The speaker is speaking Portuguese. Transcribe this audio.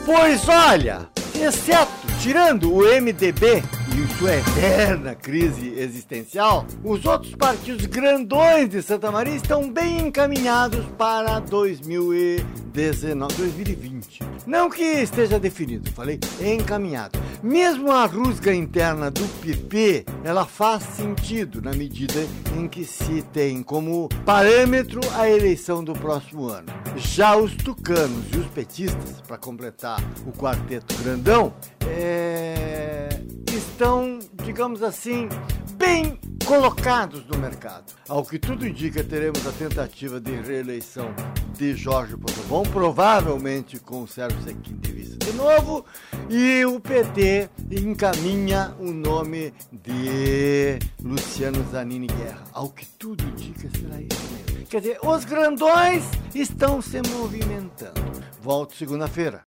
Pois olha, exceto tirando o MDB e sua eterna crise existencial, os outros partidos grandões de Santa Maria estão bem encaminhados para 2020. Não que esteja definido, falei encaminhado. Mesmo a rusga interna do PP, ela faz sentido na medida em que se tem como parâmetro a eleição do próximo ano. Já os tucanos e os petistas, para completar o quarteto grandão, estão, digamos assim, bem colocados no mercado. Ao que tudo indica, teremos a tentativa de reeleição de Jorge Possebon, provavelmente com o Sérgio Sequim de vice de novo, e o PT encaminha o nome de Luciano Zanini Guerra. Ao que tudo indica, será isso mesmo. Quer dizer, os grandões estão se movimentando. Volto segunda-feira.